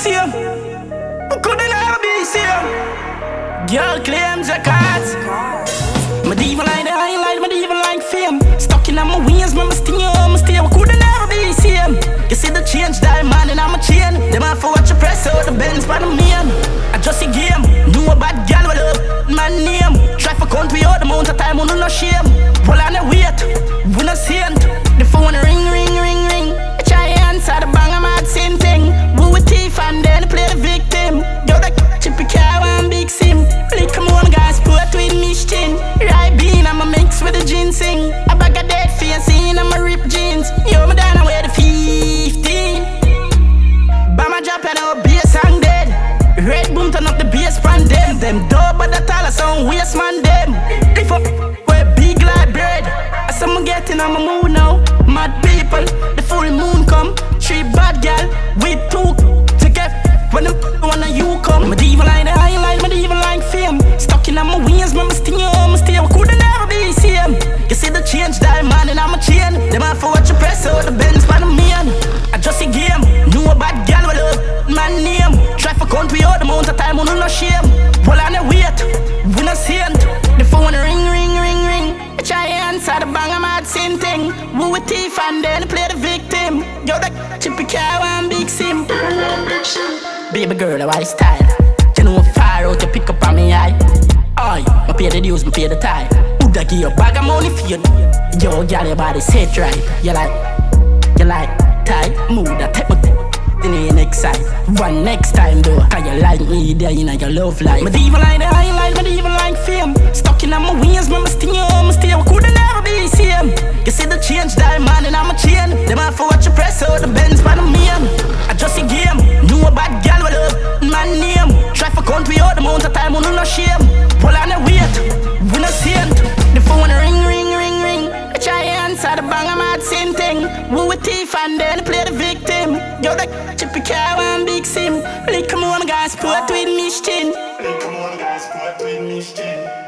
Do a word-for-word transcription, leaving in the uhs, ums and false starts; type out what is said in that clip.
same. We couldn't ever be same. Girl claims her cards. Me even like the highlight, me even like fame. Stuck in my wings, me stay, me stay. We couldn't ever be same. You see the change, diamond in my chain. Them have to watch you press out the Benz by the man. I just a game. Knew a bad girl with love my name. Try for country out the amount of time, we no shame. Pull on the wait, we no saint. The phone ring, ring, ring, ring. I try answer the bang, I'm at same thing. We with thief and then play the victim. Yo, that chippy car and big sim. Like come on guys, put with me chin. Right bean, I'm a mix with the ginseng. A bag of dead face in, I'm a rip jeans. Yo, me down away the fifteen. Bama drop and our bass and dead. Red boom turn up the bass pan them. Them dope but that all a sound waste man them. If up, we're big like bread. As I'm getting on my mood now. Mad people, the full moon come. Three bad gal with two together. When the one of you come, me even like the highlight, me even like fame. Stuck in my wings, me stay, me stay. We couldn't ever be same. You see the change, diamond in my chain. Them have to watch you press out the Benz by the man. I just a game, knew a bad gal with love my name. Try for country out the amount of time, we no shame. Pull on the wait, we no saint. The phone ring, ring, ring, ring. I try answer the bang, I'm at same thing. We with thief and then play the victim. Yo, that chippy car and big sim. Baby girl, I want style. You know far out, you pick up on me eye. Aye, I pay the dues, I pay the tie. Woulda give you a bag of money for you. Yo, girl, your body set right. You like, you like tight. Mood that take me in the next side. One next time though, cause you like me there in your love life. Me even like the highlight, me even like fame. Stuck in my wings, me stay, me stay. We couldn't ever be same. You see the change, diamond in my chain. Them have to watch you press out the Benz by the man. I just a game, knew a bad gal with love my name. Try for country out the amount of time, we no shame. Pull on the wait, we no saint. The phone ring, ring, ring, ring. I try answer the bang, I'm at same thing. We with thief and then play the victim. Yo, that chippy car and big sim. Like come on guys, put with me chin. Like come on guys, put with me chin.